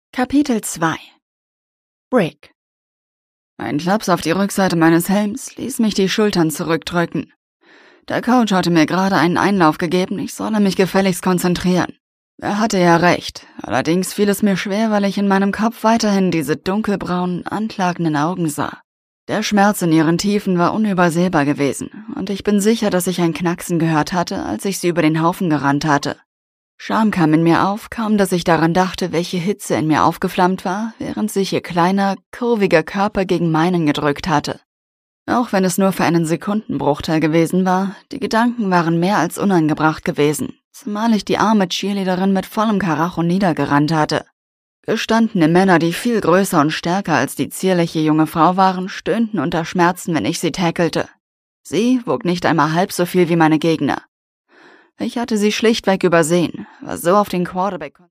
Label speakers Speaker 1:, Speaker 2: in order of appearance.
Speaker 1: Kapitel 2 Brick. Ein Klaps auf die Rückseite meines Helms ließ mich die Schultern zurückdrücken. Der Coach hatte mir gerade einen Einlauf gegeben, ich solle mich gefälligst konzentrieren. Er hatte ja recht, allerdings fiel es mir schwer, weil ich in meinem Kopf weiterhin diese dunkelbraunen, anklagenden Augen sah. Der Schmerz in ihren Tiefen war unübersehbar gewesen, und ich bin sicher, dass ich ein Knacksen gehört hatte, als ich sie über den Haufen gerannt hatte. Scham kam in mir auf, kaum dass ich daran dachte, welche Hitze in mir aufgeflammt war, während sich ihr kleiner, kurviger Körper gegen meinen gedrückt hatte. Auch wenn es nur für einen Sekundenbruchteil gewesen war, die Gedanken waren mehr als unangebracht gewesen, zumal ich die arme Cheerleaderin mit vollem Karacho niedergerannt hatte. Gestandene Männer, die viel größer und stärker als die zierliche junge Frau waren, stöhnten unter Schmerzen, wenn ich sie tackelte. Sie wog nicht einmal halb so viel wie meine Gegner. Ich hatte sie schlichtweg übersehen, war so auf den Quarterback